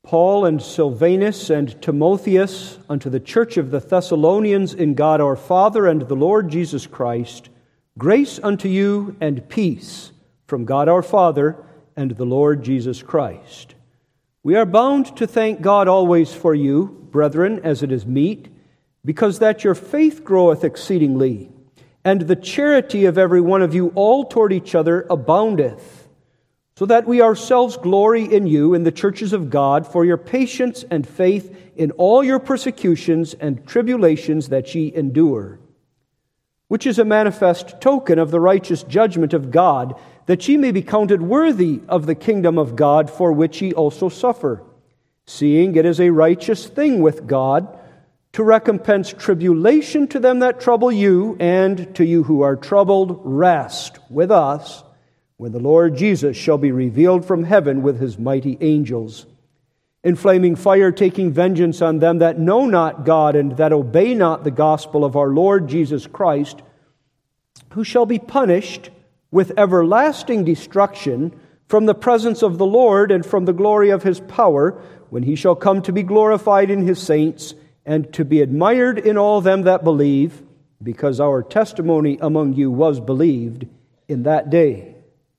Paul and Silvanus and Timotheus, unto the church of the Thessalonians in God our Father and the Lord Jesus Christ, grace unto you and peace from God our Father and the Lord Jesus Christ. We are bound to thank God always for you, brethren, as it is meet, because that your faith groweth exceedingly, and the charity of every one of you all toward each other aboundeth, so that we ourselves glory in you in the churches of God for your patience and faith in all your persecutions and tribulations that ye endure, which is a manifest token of the righteous judgment of God, that ye may be counted worthy of the kingdom of God, for which ye also suffer, seeing it is a righteous thing with God to recompense tribulation to them that trouble you, and to you who are troubled, rest with us, when the Lord Jesus shall be revealed from heaven with his mighty angels, in flaming fire, taking vengeance on them that know not God and that obey not the gospel of our Lord Jesus Christ, who shall be punished with everlasting destruction from the presence of the Lord and from the glory of his power, when he shall come to be glorified in his saints and to be admired in all them that believe, because our testimony among you was believed in that day.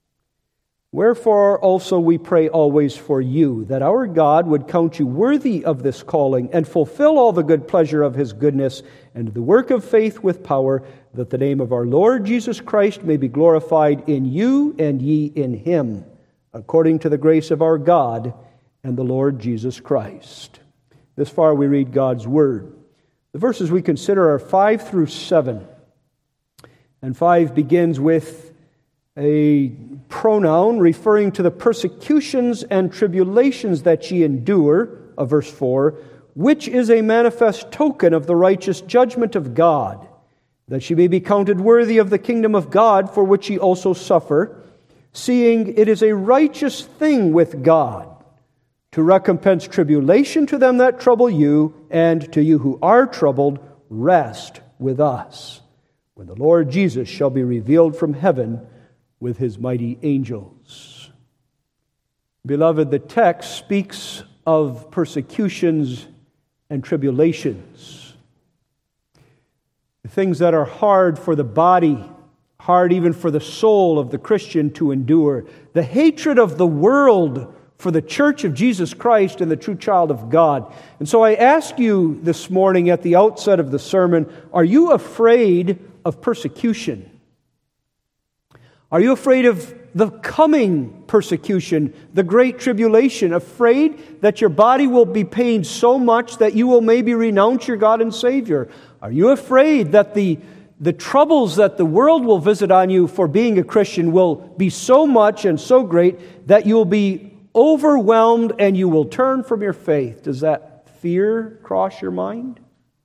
Wherefore also we pray always for you, that our God would count you worthy of this calling, and fulfill all the good pleasure of his goodness, and the work of faith with power, that the name of our Lord Jesus Christ may be glorified in you and ye in him, according to the grace of our God and the Lord Jesus Christ. This far we read God's Word. The verses we consider are 5 through 7. And 5 begins with a pronoun referring to the persecutions and tribulations that ye endure, of verse 4, which is a manifest token of the righteous judgment of God, that ye may be counted worthy of the kingdom of God, for which ye also suffer, seeing it is a righteous thing with God to recompense tribulation to them that trouble you, and to you who are troubled, rest with us, when the Lord Jesus shall be revealed from heaven with his mighty angels. Beloved, the text speaks of persecutions and tribulations, things that are hard for the body, hard even for the soul of the Christian to endure. The hatred of the world for the church of Jesus Christ and the true child of God. And so I ask you this morning at the outset of the sermon, are you afraid of persecution? Are you afraid of the coming persecution, the great tribulation, afraid that your body will be pained so much that you will maybe renounce your God and Savior? Are you afraid that the troubles that the world will visit on you for being a Christian will be so much and so great that you will be overwhelmed and you will turn from your faith? Does that fear cross your mind?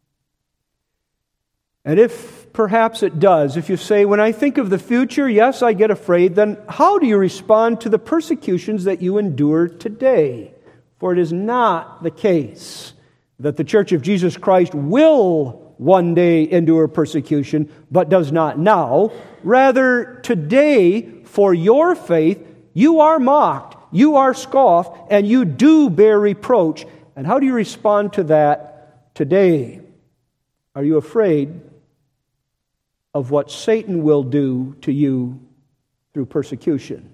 And if perhaps it does, if you say, when I think of the future, yes, I get afraid, then how do you respond to the persecutions that you endure today? For it is not the case that the Church of Jesus Christ will one day endure persecution, but does not now. Rather, today, for your faith, you are mocked, you are scoffed, and you do bear reproach. And how do you respond to that today? Are you afraid of what Satan will do to you through persecution?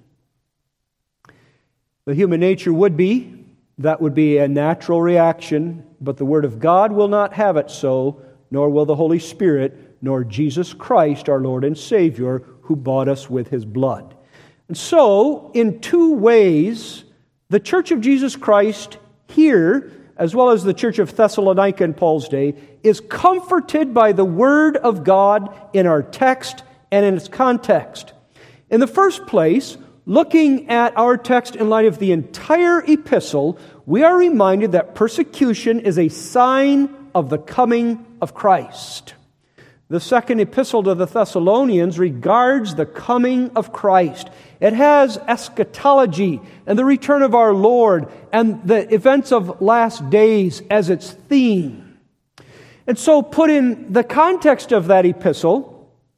The human nature would be, that would be a natural reaction, but the Word of God will not have it so, nor will the Holy Spirit, nor Jesus Christ, our Lord and Savior, who bought us with his blood. And so, in two ways, the Church of Jesus Christ here, as well as the Church of Thessalonica in Paul's day, is comforted by the Word of God in our text and in its context. In the first place, looking at our text in light of the entire epistle, we are reminded that persecution is a sign of the coming of Christ. The second epistle to the Thessalonians regards the coming of Christ. It has eschatology and the return of our Lord and the events of last days as its theme. And so, put in the context of that epistle,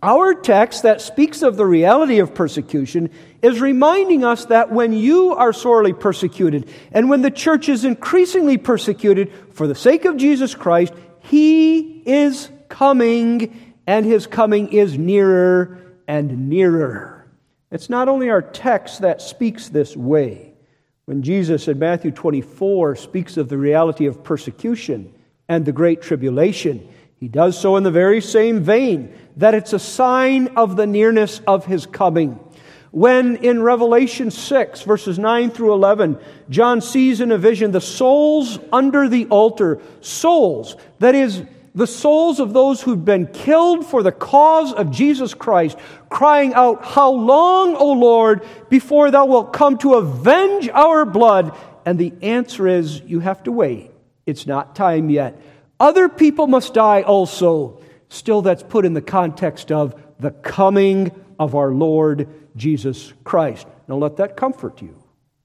Our text that speaks of the reality of persecution is reminding us that when you are sorely persecuted and when the church is increasingly persecuted for the sake of Jesus Christ, He is coming, and His coming is nearer and nearer. It's not only our text that speaks this way. When Jesus in Matthew 24 speaks of the reality of persecution and the great tribulation, He does so in the very same vein, that it's a sign of the nearness of His coming. When in Revelation 6, verses 9 through 11, John sees in a vision the souls under the altar, souls, that is, the souls of those who've been killed for the cause of Jesus Christ, crying out, "How long, O Lord, before Thou wilt come to avenge our blood?" And the answer is, you have to wait. It's not time yet. Other people must die also. Still, that's put in the context of the coming of our Lord Jesus Christ. Now let that comfort you.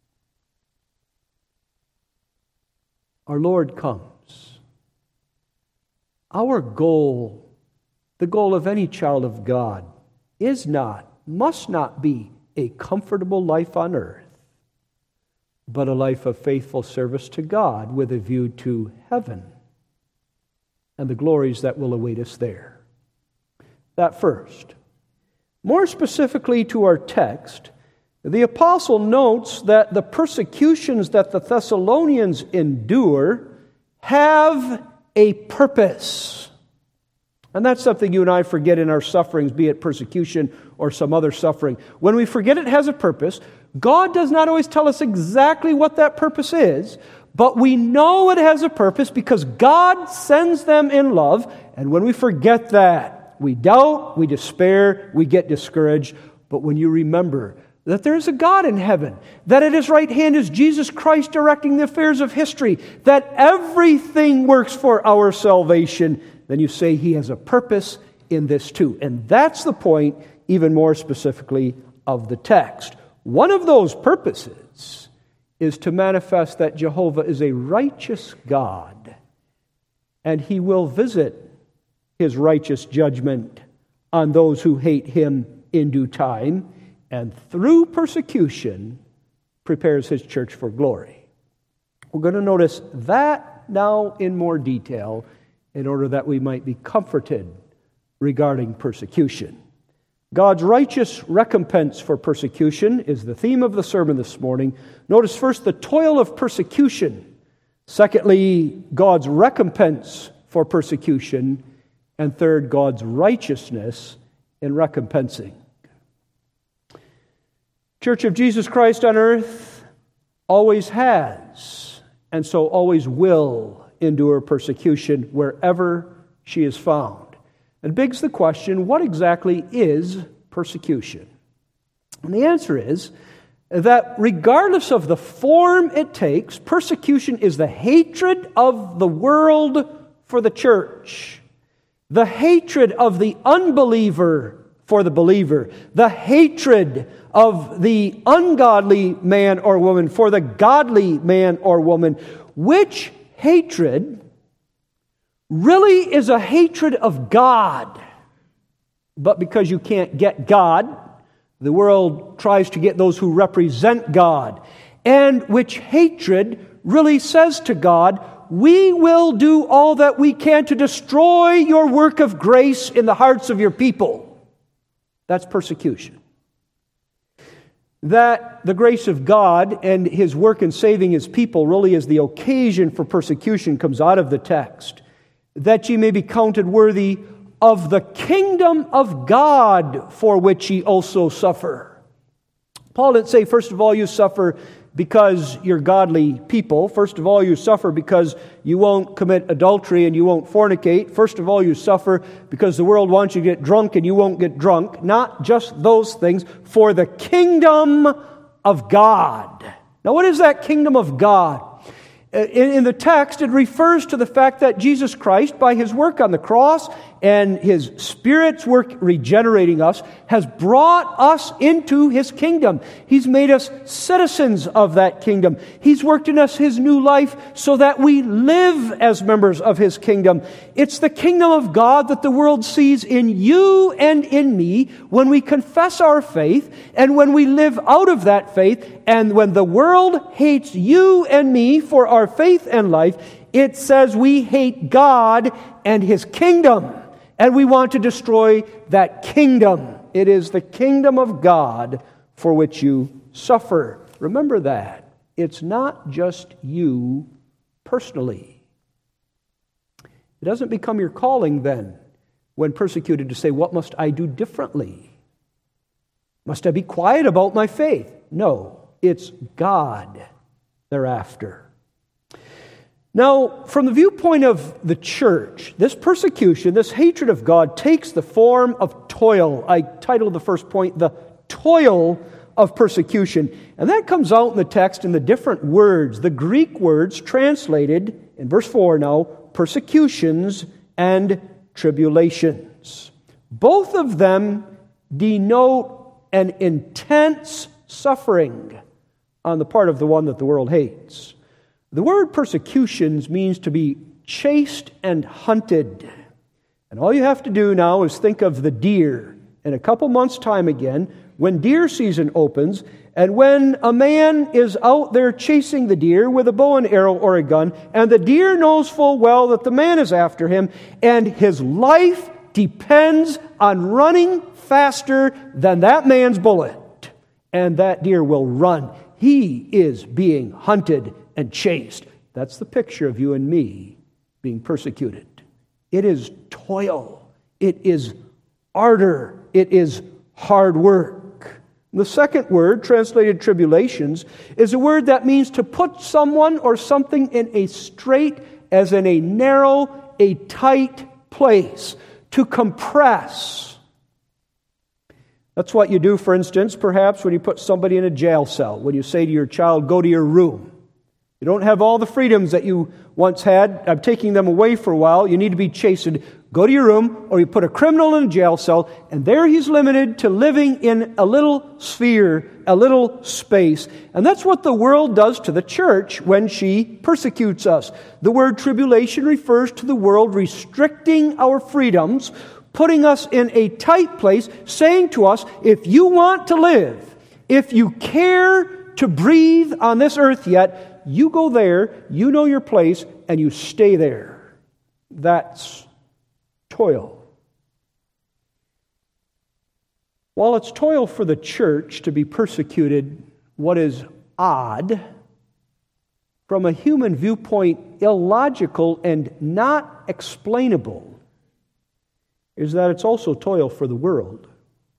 Our Lord comes. Our goal, the goal of any child of God, is not, must not be a comfortable life on earth, but a life of faithful service to God with a view to heaven and the glories that will await us there. That first. More specifically to our text, the apostle notes that the persecutions that the Thessalonians endure have a purpose. And that's something you and I forget in our sufferings, be it persecution or some other suffering. When we forget it has a purpose, God does not always tell us exactly what that purpose is, but we know it has a purpose because God sends them in love. And when we forget that, we doubt, we despair, we get discouraged. But when you remember that there is a God in heaven, that at His right hand is Jesus Christ directing the affairs of history, that everything works for our salvation, then you say He has a purpose in this too. And that's the point, even more specifically, of the text. One of those purposes is to manifest that Jehovah is a righteous God, and He will visit His righteous judgment on those who hate Him in due time, and through persecution prepares His church for glory. We're going to notice that now in more detail in order that we might be comforted regarding persecution. God's righteous recompense for persecution is the theme of the sermon this morning. Notice first the toil of persecution. Secondly, God's recompense for persecution. And third, God's righteousness in recompensing. Church of Jesus Christ on earth always has, and so always will, endure persecution wherever she is found. It begs the question, what exactly is persecution? And the answer is that regardless of the form it takes, persecution is the hatred of the world for the church, the hatred of the unbeliever for the believer, the hatred of the ungodly man or woman for the godly man or woman, which hatred really is a hatred of God. But because you can't get God, the world tries to get those who represent God, and which hatred really says to God, we will do all that we can to destroy your work of grace in the hearts of your people. That's persecution. That the grace of God and His work in saving His people really is the occasion for persecution comes out of the text. That ye may be counted worthy of the kingdom of God for which ye also suffer. Paul didn't say, first of all, you suffer because you're godly people. First of all, you suffer because you won't commit adultery and you won't fornicate. First of all, you suffer because the world wants you to get drunk and you won't get drunk. Not just those things, for the kingdom of God. Now, what is that kingdom of God? In the text, it refers to the fact that Jesus Christ, by His work on the cross and His Spirit's work regenerating us, has brought us into His kingdom. He's made us citizens of that kingdom. He's worked in us His new life so that we live as members of His kingdom. It's the kingdom of God that the world sees in you and in me when we confess our faith and when we live out of that faith. And when the world hates you and me for our faith and life, it says we hate God and His kingdom, and we want to destroy that kingdom. It is the kingdom of God for which you suffer. Remember that. It's not just you personally. It doesn't become your calling then, when persecuted, to say, what must I do differently? Must I be quiet about my faith? No. It's God thereafter. Now, from the viewpoint of the church, this persecution, this hatred of God, takes the form of toil. I titled the first point, The Toil of Persecution. And that comes out in the text in the different words, the Greek words translated, in verse 4 now, persecutions and tribulations. Both of them denote an intense suffering on the part of the one that the world hates. The word persecutions means to be chased and hunted. And all you have to do now is think of the deer. In a couple months' time again, when deer season opens, and when a man is out there chasing the deer with a bow and arrow or a gun, and the deer knows full well that the man is after him, and his life depends on running faster than that man's bullet, and that deer will run. He is being hunted and chased. That's the picture of you and me being persecuted. It is toil. It is ardor. It is hard work. The second word, translated tribulations, is a word that means to put someone or something in a straight, as in a narrow, a tight place. To compress. That's what you do, for instance, perhaps when you put somebody in a jail cell. When you say to your child, go to your room. You don't have all the freedoms that you once had. I'm taking them away for a while. You need to be chastened. Go to your room, or you put a criminal in a jail cell, and there he's limited to living in a little sphere, a little space. And that's what the world does to the church when she persecutes us. The word tribulation refers to the world restricting our freedoms, putting us in a tight place, saying to us, if you want to live, if you care to breathe on this earth yet, you go there, you know your place, and you stay there. That's toil. While it's toil for the church to be persecuted, what is odd, from a human viewpoint, illogical and not explainable, is that it's also toil for the world.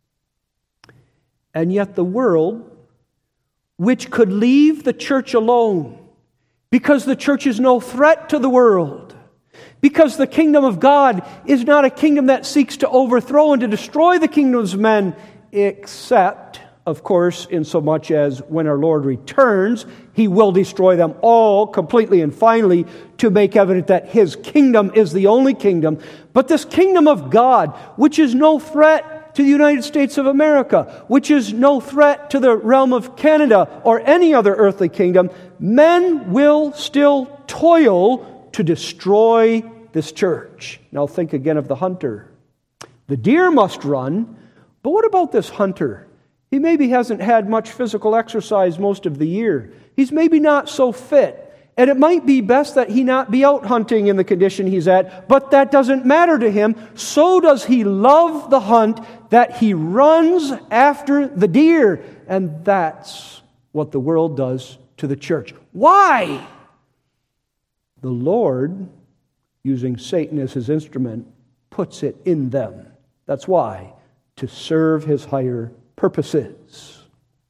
And yet the world, which could leave the church alone, because the church is no threat to the world, because the kingdom of God is not a kingdom that seeks to overthrow and to destroy the kingdoms of men, except, of course, in so much as when our Lord returns, He will destroy them all completely and finally to make evident that His kingdom is the only kingdom. But this kingdom of God, which is no threat to the United States of America, which is no threat to the realm of Canada or any other earthly kingdom, men will still toil to destroy this church. Now think again of the hunter. The deer must run, but what about this hunter? He maybe hasn't had much physical exercise most of the year. He's maybe not so fit. And it might be best that he not be out hunting in the condition he's at, but that doesn't matter to him. So does he love the hunt that he runs after the deer. And that's what the world does to the church. Why? The Lord, using Satan as his instrument, puts it in them. That's why. To serve his higher purposes.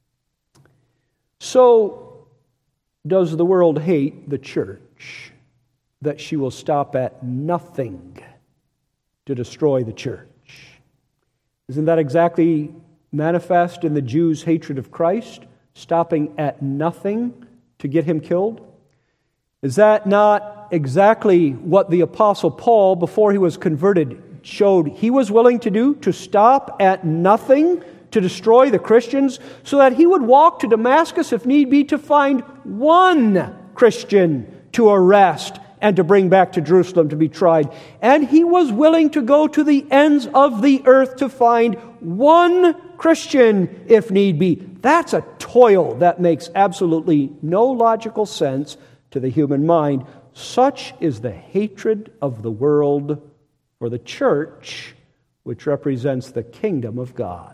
So, does the world hate the church that she will stop at nothing to destroy the church? Isn't that exactly manifest in the Jews' hatred of Christ, stopping at nothing to get him killed? Is that not exactly what the Apostle Paul, before he was converted, showed he was willing to do? To stop at nothing to destroy the Christians, so that he would walk to Damascus, if need be, to find one Christian to arrest and to bring back to Jerusalem to be tried. And he was willing to go to the ends of the earth to find one Christian, if need be. That's a toil that makes absolutely no logical sense to the human mind. Such is the hatred of the world for the church, which represents the kingdom of God.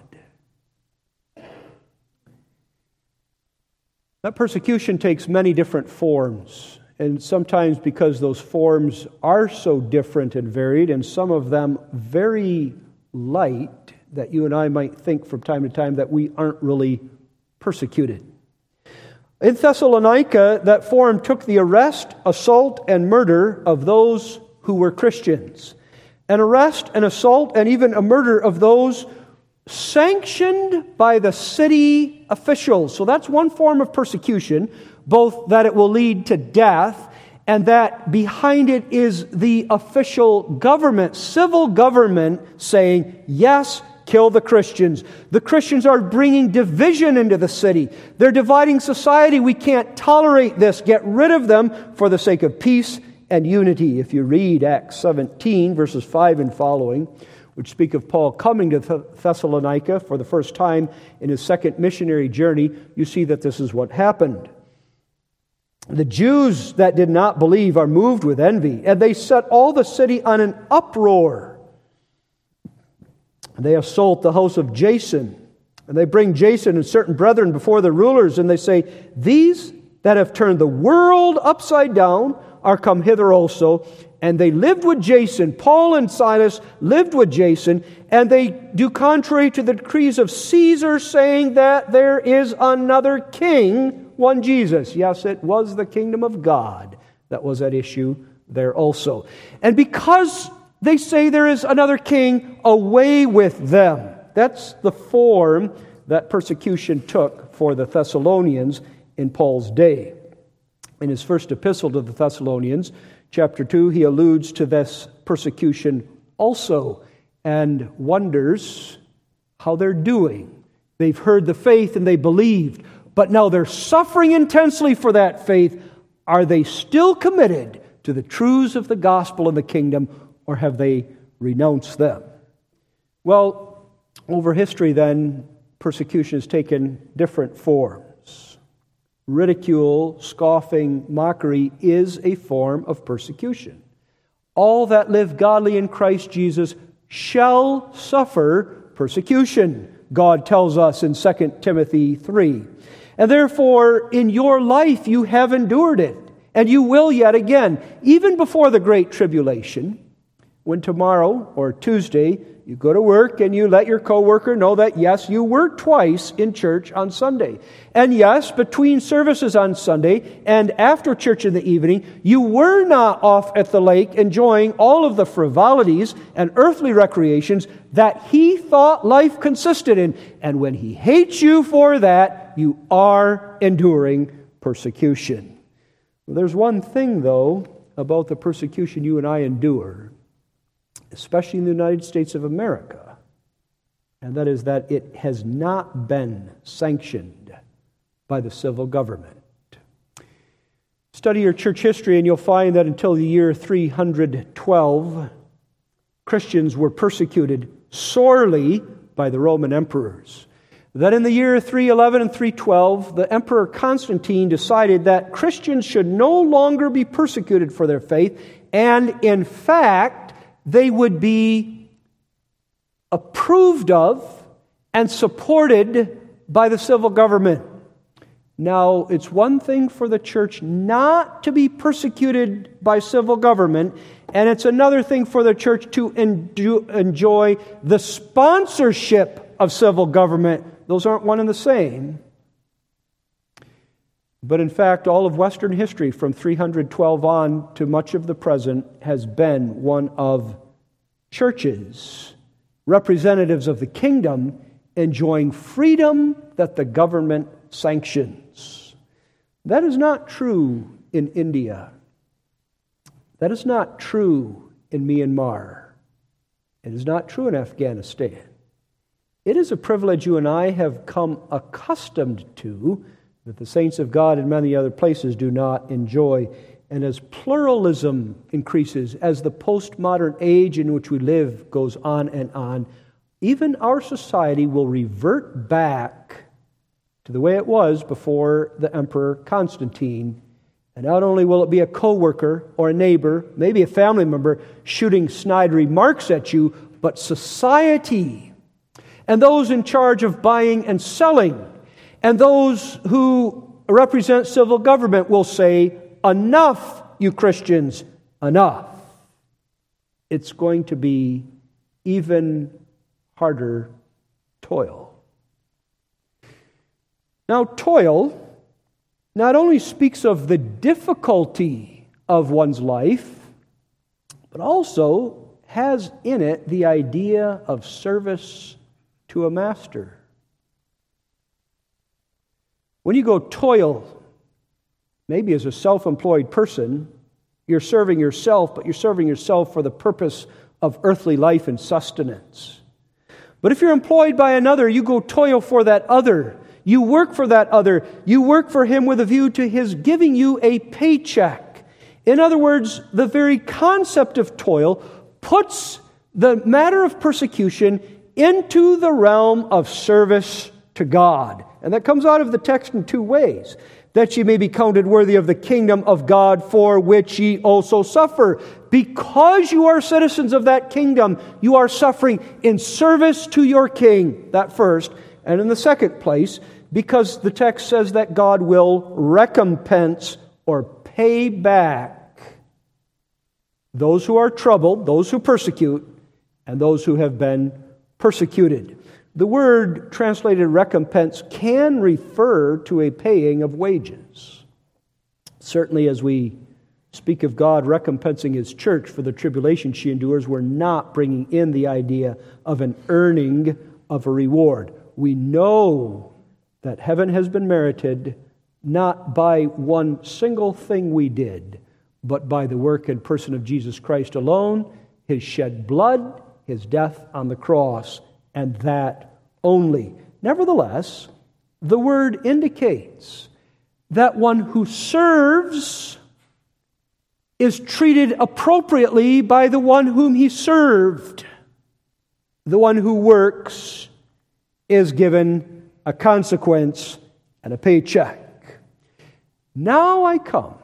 That persecution takes many different forms, and sometimes because those forms are so different and varied, and some of them very light, that you and I might think from time to time that we aren't really persecuted. In Thessalonica, that form took the arrest, assault, and murder of those who were Christians. An arrest, an assault, and even a murder of those sanctioned by the city officials. So that's one form of persecution, both that it will lead to death and that behind it is the official government, civil government, saying, yes, kill the Christians. The Christians are bringing division into the city. They're dividing society. We can't tolerate this. Get rid of them for the sake of peace and unity. If you read Acts 17, verses 5 and following, which speak of Paul coming to Thessalonica for the first time in his second missionary journey, you see that this is what happened. The Jews that did not believe are moved with envy, and they set all the city on an uproar. They assault the house of Jason, and they bring Jason and certain brethren before the rulers, and they say, these that have turned the world upside down are come hither also. And they lived with Jason. Paul and Silas lived with Jason, and they do contrary to the decrees of Caesar, saying that there is another king, one Jesus. Yes, it was the kingdom of God that was at issue there also. And because they say there is another king, away with them. That's the form that persecution took for the Thessalonians in Paul's day. In his first epistle to the Thessalonians, chapter 2, he alludes to this persecution also and wonders how they're doing. They've heard the faith and they believed, but now they're suffering intensely for that faith. Are they still committed to the truths of the gospel and the kingdom, or have they renounced them? Well, over history then, persecution has taken different forms. Ridicule, scoffing, mockery is a form of persecution. All that live godly in Christ Jesus shall suffer persecution, God tells us in 2 Timothy 3. And therefore, in your life you have endured it, and you will yet again, even before the great tribulation, when tomorrow or Tuesday you go to work and you let your coworker know that, yes, you were twice in church on Sunday. And yes, between services on Sunday and after church in the evening, you were not off at the lake enjoying all of the frivolities and earthly recreations that he thought life consisted in. And when he hates you for that, you are enduring persecution. There's one thing, though, about the persecution you and I endure, especially in the United States of America, and that is that it has not been sanctioned by the civil government. Study your church history and you'll find that until the year 312, Christians were persecuted sorely by the Roman emperors. Then in the year 311 and 312, the Emperor Constantine decided that Christians should no longer be persecuted for their faith, and in fact, they would be approved of and supported by the civil government. Now, it's one thing for the church not to be persecuted by civil government, and it's another thing for the church to enjoy the sponsorship of civil government. Those aren't one and the same. But in fact, all of Western history from 312 on to much of the present has been one of churches, representatives of the kingdom, enjoying freedom that the government sanctions. That is not true in India That is not true in Myanmar. It is not true in Afghanistan. It is a privilege you and I have come accustomed to that the saints of God in many other places do not enjoy. And as pluralism increases, as the postmodern age in which we live goes on and on, even our society will revert back to the way it was before the Emperor Constantine. And not only will it be a co-worker or a neighbor, maybe a family member, shooting snide remarks at you, but society and those in charge of buying and selling and those who represent civil government will say, "Enough, you Christians, enough." It's going to be even harder toil. Now, toil not only speaks of the difficulty of one's life, but also has in it the idea of service to a master. When you go toil, maybe as a self-employed person, you're serving yourself, but you're serving yourself for the purpose of earthly life and sustenance. But if you're employed by another, you go toil for that other. You work for that other. You work for him with a view to his giving you a paycheck. In other words, the very concept of toil puts the matter of persecution into the realm of service to God. And that comes out of the text in two ways. That ye may be counted worthy of the kingdom of God, for which ye also suffer. Because you are citizens of that kingdom, you are suffering in service to your king. That first. And in the second place, because the text says that God will recompense or pay back those who are troubled, those who persecute, and those who have been persecuted. The word translated recompense can refer to a paying of wages. Certainly as we speak of God recompensing His church for the tribulation she endures, we're not bringing in the idea of an earning of a reward. We know that heaven has been merited not by one single thing we did, but by the work and person of Jesus Christ alone, His shed blood, His death on the cross, and that only. Nevertheless, the word indicates that one who serves is treated appropriately by the one whom he served. The one who works is given a consequence and a paycheck. Now I come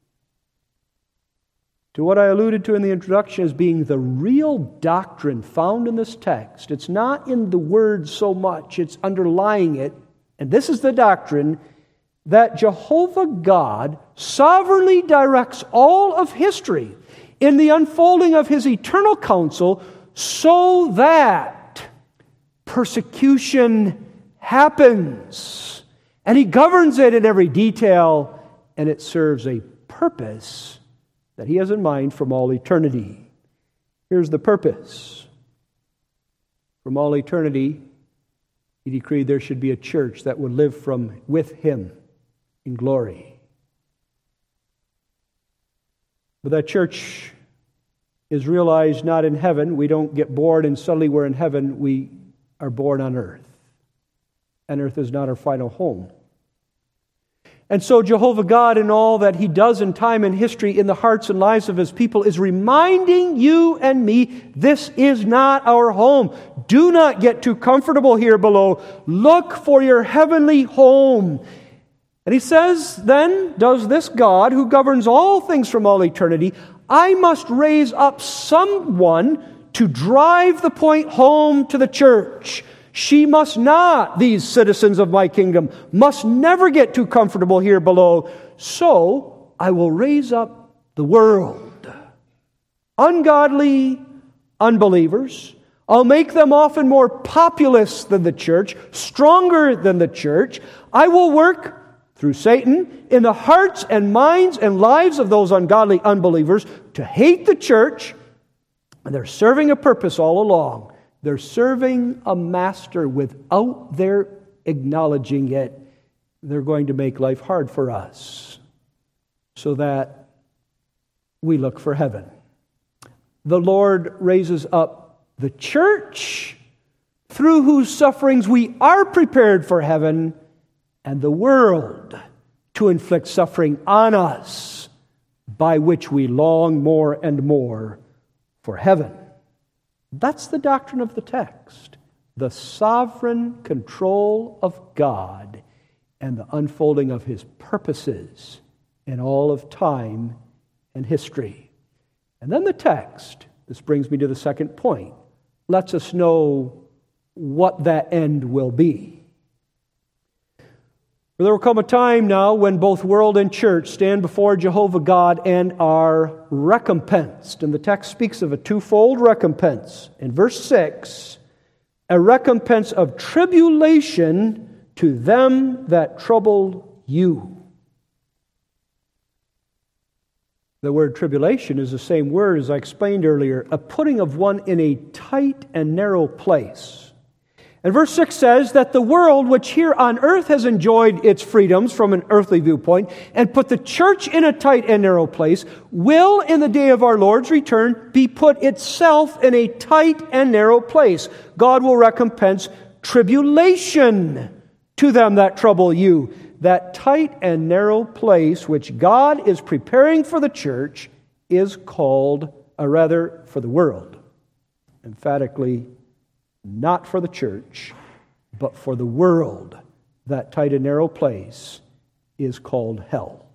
to what I alluded to in the introduction as being the real doctrine found in this text. It's not in the words so much, it's underlying it. And this is the doctrine that Jehovah God sovereignly directs all of history in the unfolding of His eternal counsel so that persecution happens. And He governs it in every detail, and it serves a purpose that He has in mind from all eternity. Here's the purpose. From all eternity, He decreed there should be a church that would live with Him in glory. But that church is realized not in heaven. We don't get bored and suddenly we're in heaven. We are born on earth. And earth is not our final home. And so Jehovah God, in all that He does in time and history in the hearts and lives of His people, is reminding you and me, this is not our home. Do not get too comfortable here below. Look for your heavenly home. And He says, then, does this God, who governs all things from all eternity, I must raise up someone to drive the point home to the church. She must not, these citizens of my kingdom, must never get too comfortable here below. So I will raise up the world. Ungodly unbelievers. I'll make them often more populous than the church, stronger than the church. I will work through Satan in the hearts and minds and lives of those ungodly unbelievers to hate the church. And they're serving a purpose all along. They're serving a master without their acknowledging it. They're going to make life hard for us so that we look for heaven. The Lord raises up the church, through whose sufferings we are prepared for heaven, and the world to inflict suffering on us, by which we long more and more for heaven. That's the doctrine of the text. The sovereign control of God and the unfolding of His purposes in all of time and history. And then the text, this brings me to the second point, lets us know what that end will be. For there will come a time now when both world and church stand before Jehovah God and are recompensed. And the text speaks of a twofold recompense. In verse 6, a recompense of tribulation to them that trouble you. The word tribulation is the same word as I explained earlier, a putting of one in a tight and narrow place. And verse 6 says that the world, which here on earth has enjoyed its freedoms from an earthly viewpoint and put the church in a tight and narrow place, will in the day of our Lord's return be put itself in a tight and narrow place. God will recompense tribulation to them that trouble you. That tight and narrow place which God is preparing for the church is called, or rather for the world, emphatically not for the church, but for the world. That tight and narrow place is called hell.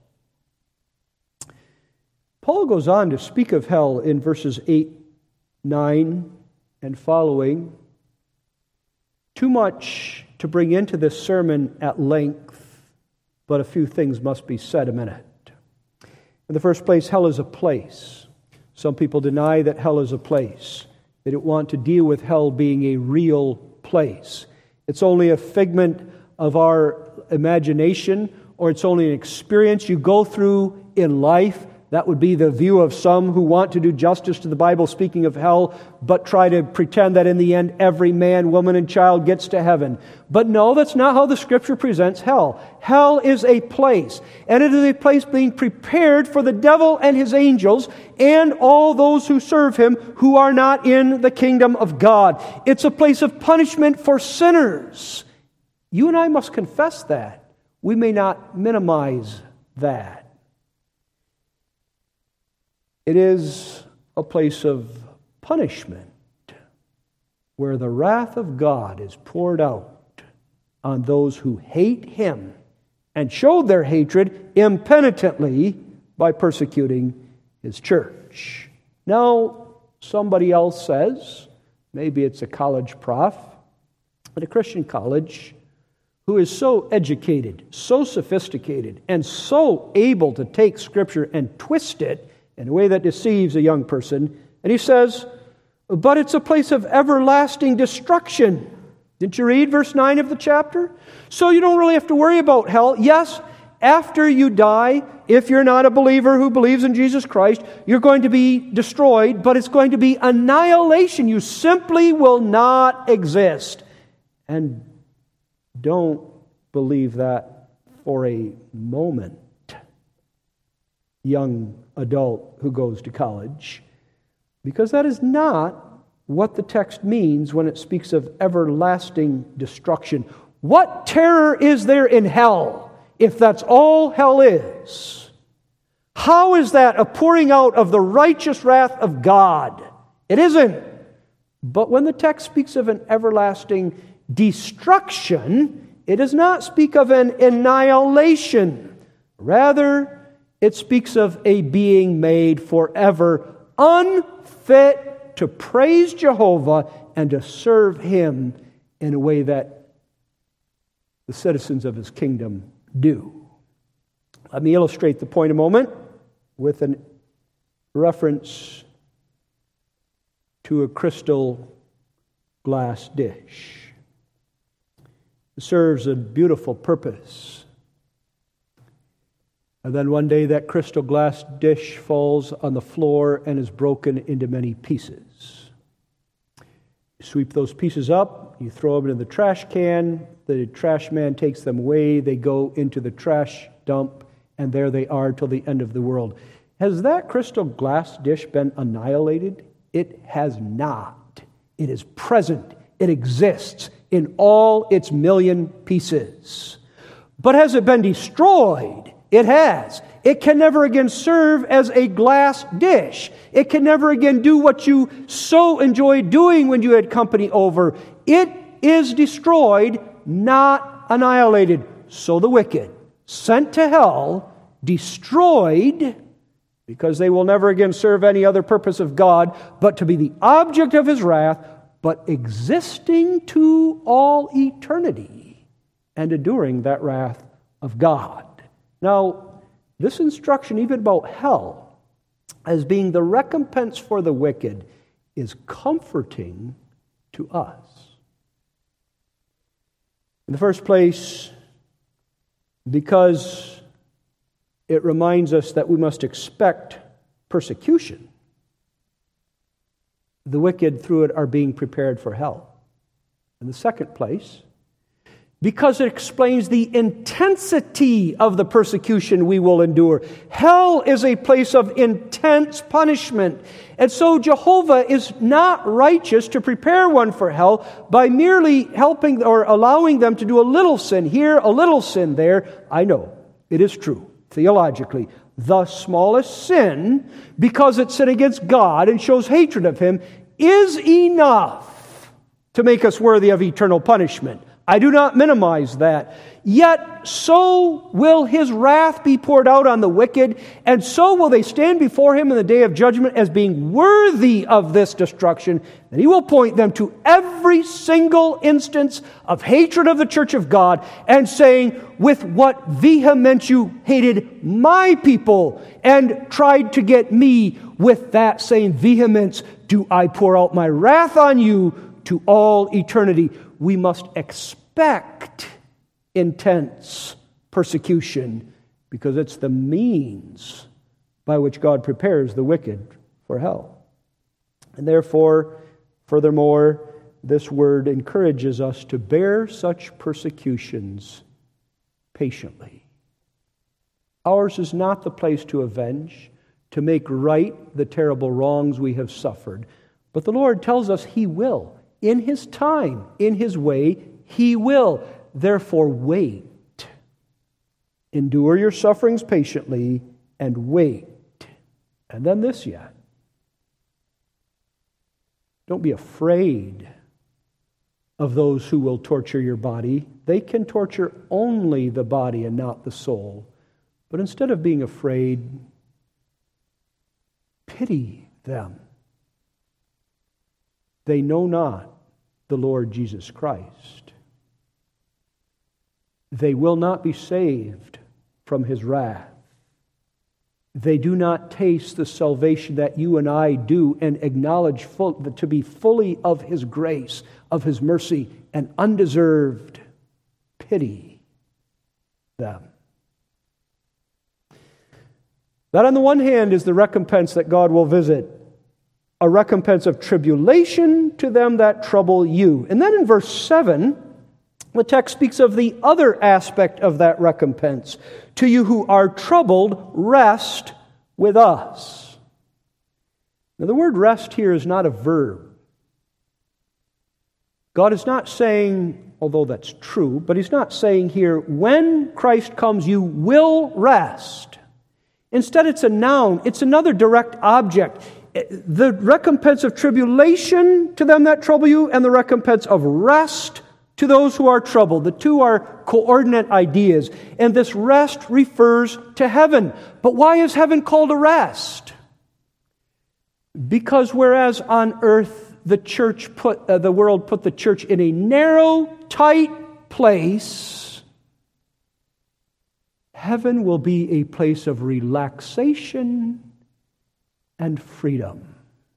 Paul goes on to speak of hell in verses 8, 9, and following. Too much to bring into this sermon at length, but a few things must be said a minute. In the first place, hell is a place. Some people deny that hell is a place. They don't want to deal with hell being a real place. It's only a figment of our imagination, or it's only an experience you go through in life. That would be the view of some who want to do justice to the Bible, speaking of hell, but try to pretend that in the end every man, woman, and child gets to heaven. But no, that's not how the Scripture presents hell. Hell is a place, and it is a place being prepared for the devil and his angels and all those who serve him who are not in the kingdom of God. It's a place of punishment for sinners. You and I must confess that. We may not minimize that. It is a place of punishment where the wrath of God is poured out on those who hate Him and showed their hatred impenitently by persecuting His church. Now, somebody else says, maybe it's a college prof at a Christian college, who is so educated, so sophisticated, and so able to take Scripture and twist it in a way that deceives a young person. And he says, but it's a place of everlasting destruction. Didn't you read verse 9 of the chapter? So you don't really have to worry about hell. Yes, after you die, if you're not a believer who believes in Jesus Christ, you're going to be destroyed, but it's going to be annihilation. You simply will not exist. And don't believe that for a moment, young adult who goes to college, because that is not what the text means when it speaks of everlasting destruction. What terror is there in hell if that's all hell is? How is that a pouring out of the righteous wrath of God? It isn't. But when the text speaks of an everlasting destruction, it does not speak of an annihilation. Rather, it speaks of a being made forever unfit to praise Jehovah and to serve Him in a way that the citizens of His kingdom do. Let me illustrate the point a moment with a reference to a crystal glass dish. It serves a beautiful purpose. And then one day that crystal glass dish falls on the floor and is broken into many pieces. You sweep those pieces up, you throw them in the trash can, the trash man takes them away, they go into the trash dump, and there they are till the end of the world. Has that crystal glass dish been annihilated? It has not. It is present. It exists in all its million pieces. But has it been destroyed? It has. It can never again serve as a glass dish. It can never again do what you so enjoyed doing when you had company over. It is destroyed, not annihilated. So the wicked, sent to hell, destroyed, because they will never again serve any other purpose of God, but to be the object of His wrath, but existing to all eternity and enduring that wrath of God. Now, this instruction, even about hell, as being the recompense for the wicked, is comforting to us. In the first place, because it reminds us that we must expect persecution. The wicked, through it, are being prepared for hell. In the second place, because it explains the intensity of the persecution we will endure. Hell is a place of intense punishment. And so Jehovah is not righteous to prepare one for hell by merely helping or allowing them to do a little sin here, a little sin there. I know, it is true, theologically. The smallest sin, because it's sin against God and shows hatred of Him, is enough to make us worthy of eternal punishment. I do not minimize that. Yet so will His wrath be poured out on the wicked, and so will they stand before Him in the day of judgment as being worthy of this destruction. And He will point them to every single instance of hatred of the church of God and saying, with what vehemence you hated my people and tried to get me, with that same vehemence do I pour out my wrath on you to all eternity. We must expect intense persecution because it's the means by which God prepares the wicked for hell. And therefore, furthermore, this word encourages us to bear such persecutions patiently. Ours is not the place to avenge, to make right the terrible wrongs we have suffered, but the Lord tells us He will. In His time, in His way, He will. Therefore, wait. Endure your sufferings patiently and wait. And then this yet. Don't be afraid of those who will torture your body. They can torture only the body and not the soul. But instead of being afraid, pity them. They know not the Lord Jesus Christ. They will not be saved from His wrath. They do not taste the salvation that you and I do and acknowledge to be fully of His grace, of His mercy, and undeserved. Pity them. That on the one hand is the recompense that God will visit, a recompense of tribulation to them that trouble you. And then in verse 7, the text speaks of the other aspect of that recompense. To you who are troubled, rest with us. Now the word rest here is not a verb. God is not saying, although that's true, but He's not saying here, when Christ comes, you will rest. Instead, it's a noun. It's another direct object. The recompense of tribulation to them that trouble you, and the recompense of rest to those who are troubled. The two are coordinate ideas. And this rest refers to heaven. But why is heaven called a rest? Because whereas on earth the world put the church in a narrow, tight place, heaven will be a place of relaxation and freedom.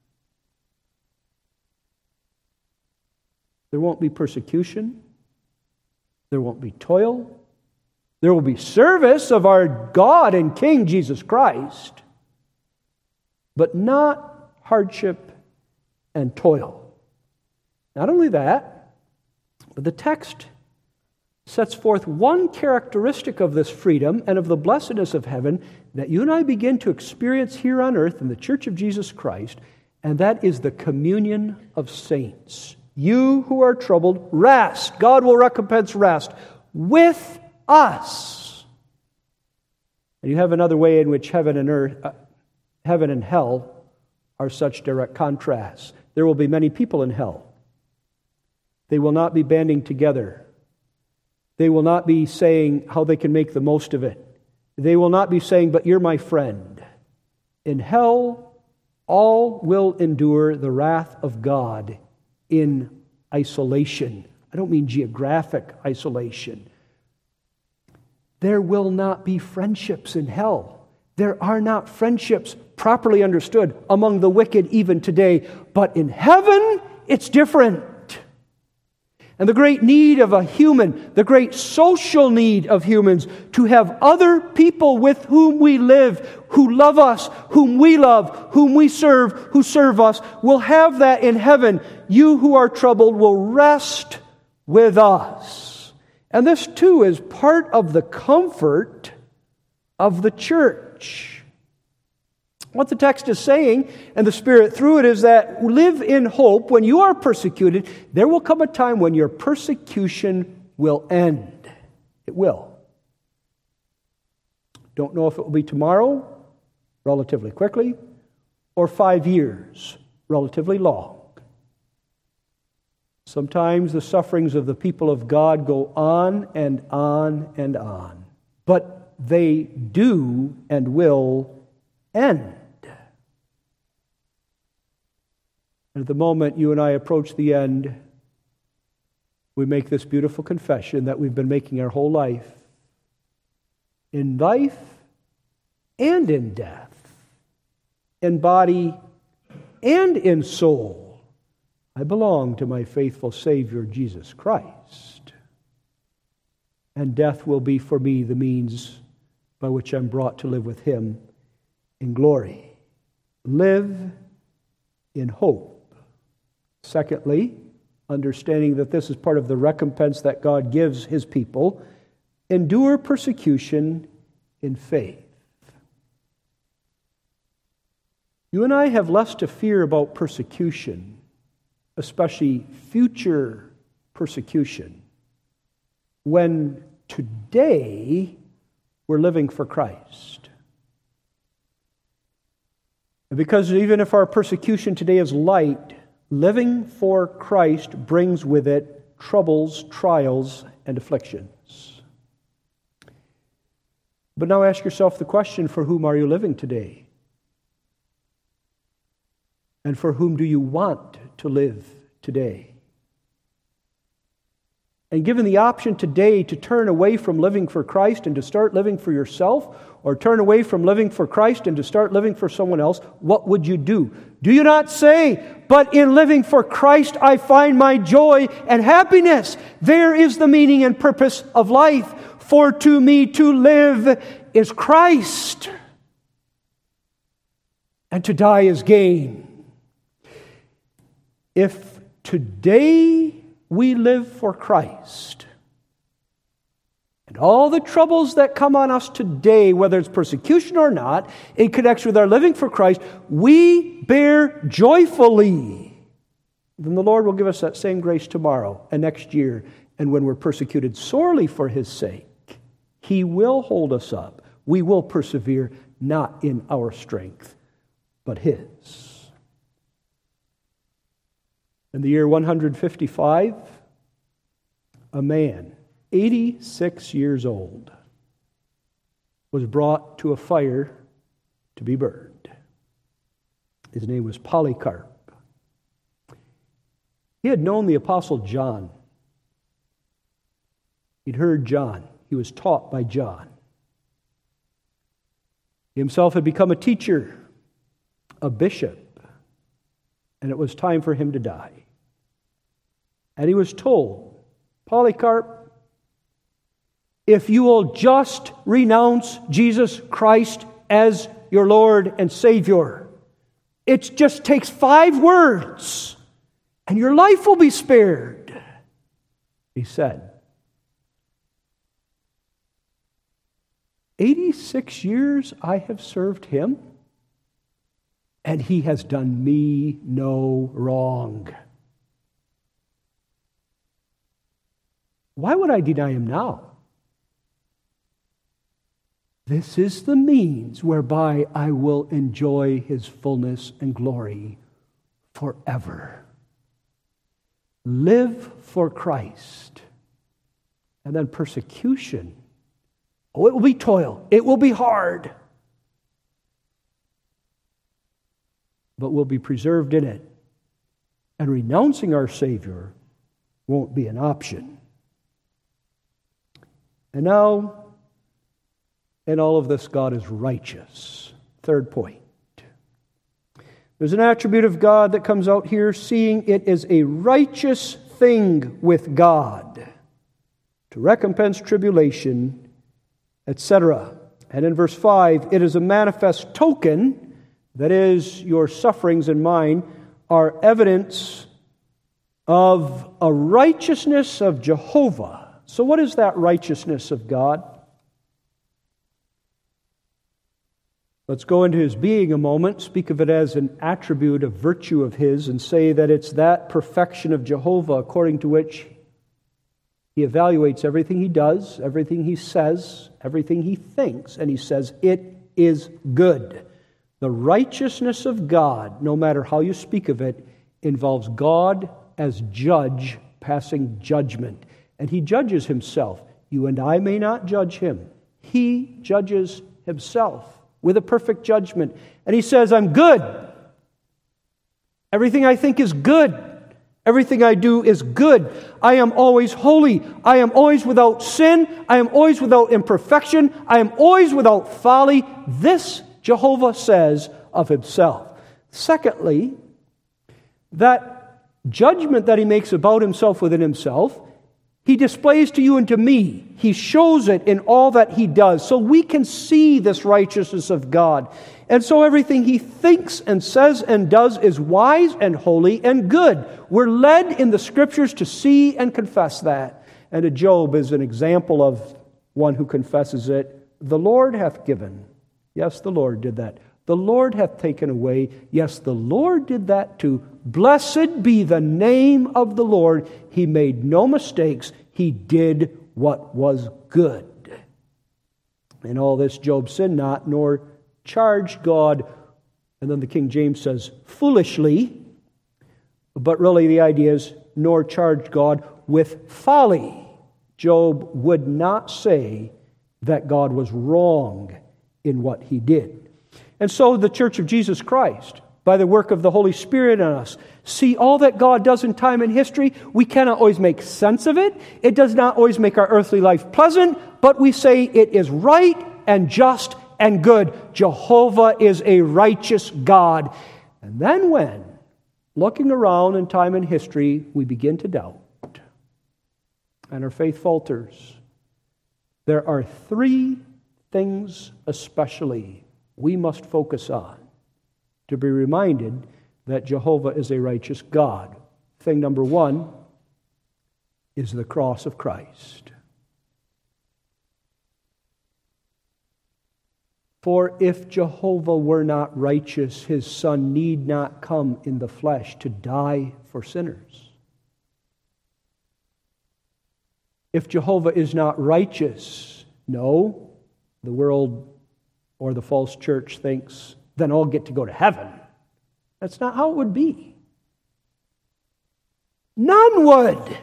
There won't be persecution. There won't be toil. There will be service of our God and King Jesus Christ, but not hardship and toil. Not only that, but the text sets forth one characteristic of this freedom and of the blessedness of heaven that you and I begin to experience here on earth in the Church of Jesus Christ, and that is the communion of saints. You who are troubled, rest. God will recompense rest with us. And you have another way in which heaven and hell are such direct contrasts. There will be many people in hell. They will not be banding together. They will not be saying how they can make the most of it. They will not be saying, but you're my friend. In hell, all will endure the wrath of God in isolation. I don't mean geographic isolation. There will not be friendships in hell. There are not friendships properly understood among the wicked even today. But in heaven, it's different. And the great need of a human, the great social need of humans to have other people with whom we live, who love us, whom we love, whom we serve, who serve us, will have that in heaven. You who are troubled will rest with us. And this too is part of the comfort of the church. What the text is saying, and the Spirit through it, is that live in hope. When you are persecuted, there will come a time when your persecution will end. It will. Don't know if it will be tomorrow, relatively quickly, or 5 years, relatively long. Sometimes the sufferings of the people of God go on and on and on. But they do and will end. And at the moment you and I approach the end, we make this beautiful confession that we've been making our whole life. In life and in death, in body and in soul, I belong to my faithful Savior, Jesus Christ. And death will be for me the means by which I'm brought to live with Him in glory. Live in hope. Secondly, understanding that this is part of the recompense that God gives His people, endure persecution in faith. You and I have less to fear about persecution, especially future persecution, when today we're living for Christ. And because even if our persecution today is light, living for Christ brings with it troubles, trials, and afflictions. But now ask yourself the question, for whom are you living today? And for whom do you want to live today? And given the option today to turn away from living for Christ and to start living for yourself, or turn away from living for Christ and to start living for someone else, what would you do? Do you not say, but in living for Christ I find my joy and happiness? There is the meaning and purpose of life. For to me to live is Christ, and to die is gain. If today we live for Christ, and all the troubles that come on us today, whether it's persecution or not, in connection with our living for Christ, we bear joyfully, then the Lord will give us that same grace tomorrow and next year. And when we're persecuted sorely for His sake, He will hold us up. We will persevere, not in our strength, but His. In the year 155, a man, 86 years old, was brought to a fire to be burned. His name was Polycarp. He had known the Apostle John. He'd heard John. He was taught by John. He himself had become a teacher, a bishop, and it was time for him to die. And he was told, Polycarp, if you will just renounce Jesus Christ as your Lord and Savior, it just takes 5 words, and your life will be spared. He said, 86 years I have served him, and he has done me no wrong. Why would I deny him now? This is the means whereby I will enjoy his fullness and glory forever. Live for Christ. And then persecution. Oh, it will be toil. It will be hard. But we'll be preserved in it. And renouncing our Savior won't be an option. And now, in all of this, God is righteous. Third point. There's an attribute of God that comes out here, seeing it is a righteous thing with God to recompense tribulation, etc. And in verse 5, it is a manifest token, that is, your sufferings and mine, are evidence of a righteousness of Jehovah. So what is that righteousness of God? Let's go into his being a moment, speak of it as an attribute, a virtue of his, and say that it's that perfection of Jehovah according to which he evaluates everything he does, everything he says, everything he thinks, and he says, it is good. The righteousness of God, no matter how you speak of it, involves God as judge passing judgment. And he judges himself. You and I may not judge him. He judges himself with a perfect judgment. And he says, I'm good. Everything I think is good. Everything I do is good. I am always holy. I am always without sin. I am always without imperfection. I am always without folly. This Jehovah says of himself. Secondly, that judgment that he makes about himself within himself, he displays to you and to me. He shows it in all that he does. So we can see this righteousness of God. And so everything he thinks and says and does is wise and holy and good. We're led in the Scriptures to see and confess that. And Job is an example of one who confesses it. The Lord hath given. Yes, the Lord did that. The Lord hath taken away. Yes, the Lord did that too. Blessed be the name of the Lord. He made no mistakes. He did what was good. In all this, Job sinned not, nor charged God, and then the King James says, foolishly, but really the idea is, nor charged God with folly. Job would not say that God was wrong in what he did. And so the Church of Jesus Christ, by the work of the Holy Spirit in us, see all that God does in time and history. We cannot always make sense of it. It does not always make our earthly life pleasant, but we say it is right and just and good. Jehovah is a righteous God. And then when, looking around in time and history, we begin to doubt, and our faith falters, there are three things especially we must focus on to be reminded that Jehovah is a righteous God. Thing number one is the cross of Christ. For if Jehovah were not righteous, his Son need not come in the flesh to die for sinners. If Jehovah is not righteous, no, the world or the false church thinks, then I'll get to go to heaven. That's not how it would be. None would.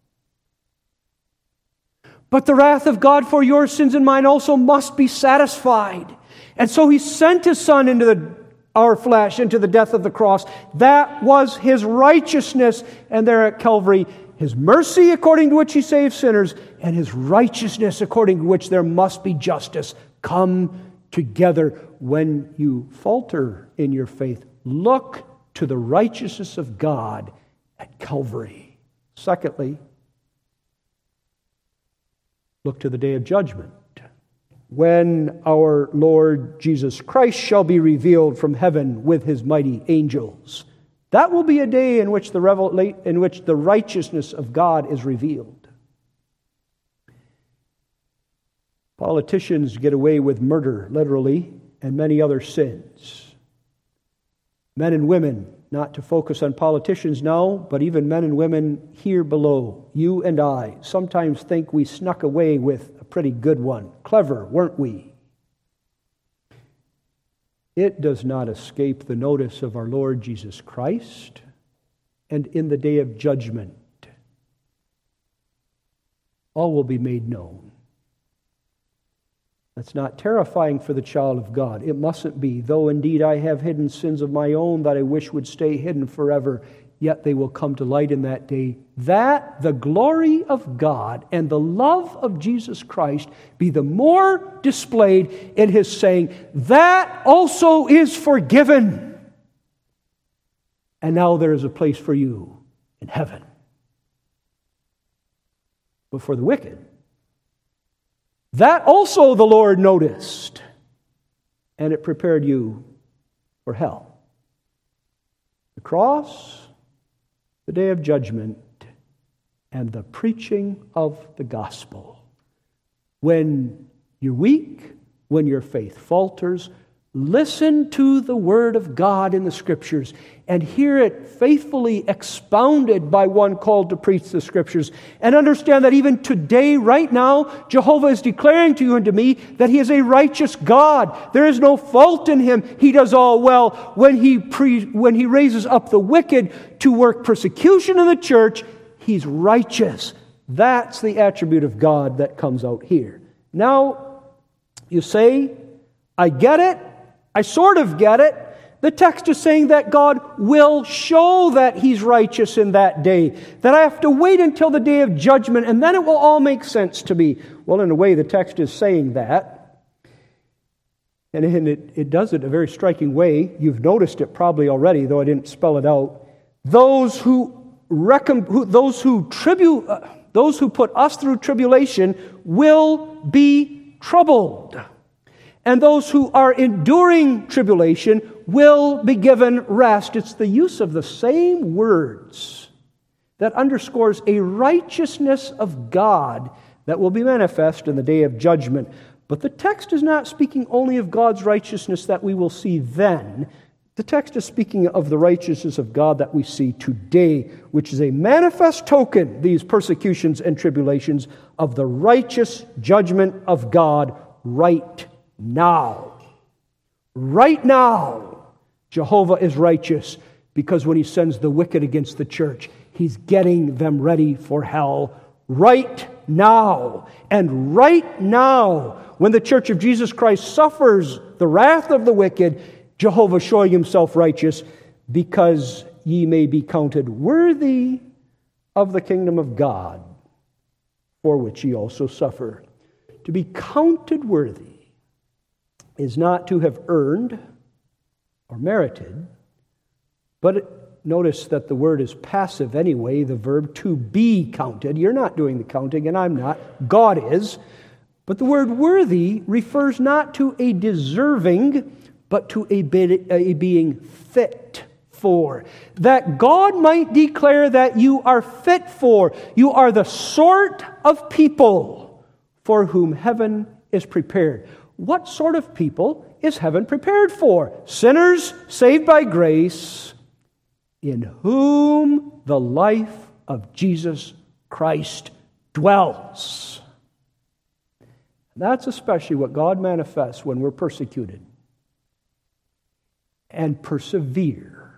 But the wrath of God for your sins and mine also must be satisfied. And so he sent his Son into our flesh, into the death of the cross. That was his righteousness. And there at Calvary, his mercy according to which he saves sinners, and his righteousness according to which there must be justice come together. When you falter in your faith, look to the righteousness of God at Calvary. Secondly, look to the day of judgment, when our Lord Jesus Christ shall be revealed from heaven with his mighty angels. That will be a day in which the righteousness of God is revealed. Politicians get away with murder, literally, and many other sins. Men and women, not to focus on politicians now, but even men and women here below, you and I, sometimes think we snuck away with a pretty good one. Clever, weren't we? It does not escape the notice of our Lord Jesus Christ, and in the day of judgment, all will be made known. That's not terrifying for the child of God. It mustn't be. Though indeed I have hidden sins of my own that I wish would stay hidden forever, yet they will come to light in that day, that the glory of God and the love of Jesus Christ be the more displayed in His saying, that also is forgiven. And now there is a place for you in heaven. But for the wicked, that also the Lord noticed, and it prepared you for hell. The cross, the day of judgment, and the preaching of the gospel. When you're weak, when your faith falters, listen to the Word of God in the Scriptures and hear it faithfully expounded by one called to preach the Scriptures. And understand that even today, right now, Jehovah is declaring to you and to me that He is a righteous God. There is no fault in Him. He does all well. When He raises up the wicked to work persecution in the church, He's righteous. That's the attribute of God that comes out here. Now, you say, I get it. I sort of get it. The text is saying that God will show that He's righteous in that day. That I have to wait until the day of judgment, and then it will all make sense to me. Well, in a way, the text is saying that. And it does it in a very striking way. You've noticed it probably already, though I didn't spell it out. Those who put us through tribulation will be troubled. And those who are enduring tribulation will be given rest. It's the use of the same words that underscores a righteousness of God that will be manifest in the day of judgment. But the text is not speaking only of God's righteousness that we will see then. The text is speaking of the righteousness of God that we see today, which is a manifest token, these persecutions and tribulations, of the righteous judgment of God right now. Right now, Jehovah is righteous because when He sends the wicked against the church, He's getting them ready for hell right now. And right now, when the church of Jesus Christ suffers the wrath of the wicked, Jehovah showing Himself righteous because ye may be counted worthy of the kingdom of God, for which ye also suffer. To be counted worthy is not to have earned or merited, but notice that the word is passive anyway, the verb to be counted. You're not doing the counting, and I'm not. God is. But the word worthy refers not to a deserving, but to a being fit for. That God might declare that you are fit for. You are the sort of people for whom heaven is prepared. What sort of people is heaven prepared for? Sinners saved by grace, in whom the life of Jesus Christ dwells. That's especially what God manifests when we're persecuted and persevere.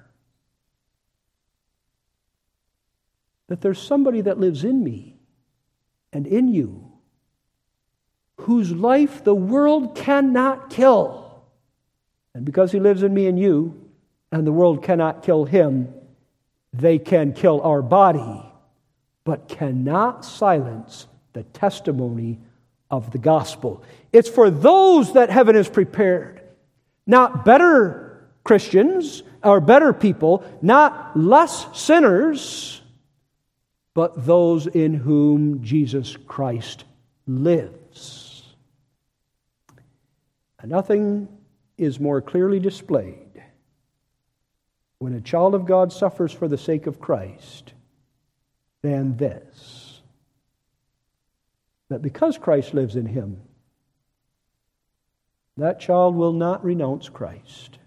That there's somebody that lives in me and in you, whose life the world cannot kill. And because He lives in me and you, and the world cannot kill Him, they can kill our body, but cannot silence the testimony of the gospel. It's for those that heaven is prepared. Not better Christians or better people, not less sinners, but those in whom Jesus Christ lives. And nothing is more clearly displayed when a child of God suffers for the sake of Christ than this: that because Christ lives in him, that child will not renounce Christ.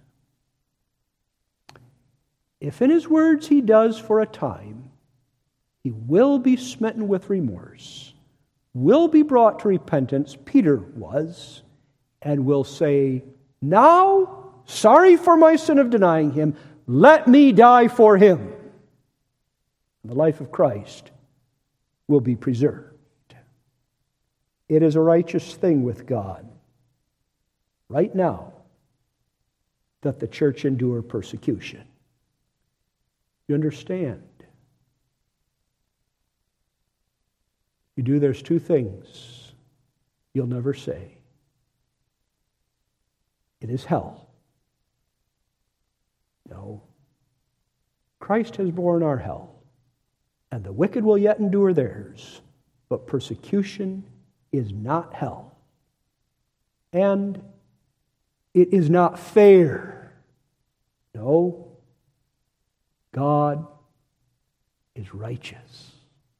If in his words he does for a time, he will be smitten with remorse, will be brought to repentance, Peter was, and will say, "Now, sorry for my sin of denying him, let me die for him." The life of Christ will be preserved. It is a righteous thing with God right now that the church endure persecution. You understand? You do, there's two things you'll never say. It is hell. No. Christ has borne our hell, and the wicked will yet endure theirs, but persecution is not hell. And it is not fair. No. God is righteous.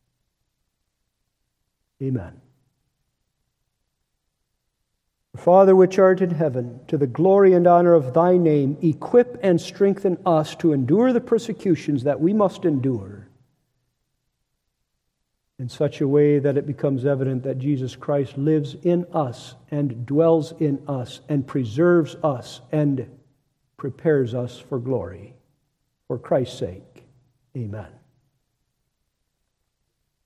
Amen. Father, which art in heaven, to the glory and honor of thy name, equip and strengthen us to endure the persecutions that we must endure in such a way that it becomes evident that Jesus Christ lives in us and dwells in us and preserves us and prepares us for glory. For Christ's sake, amen.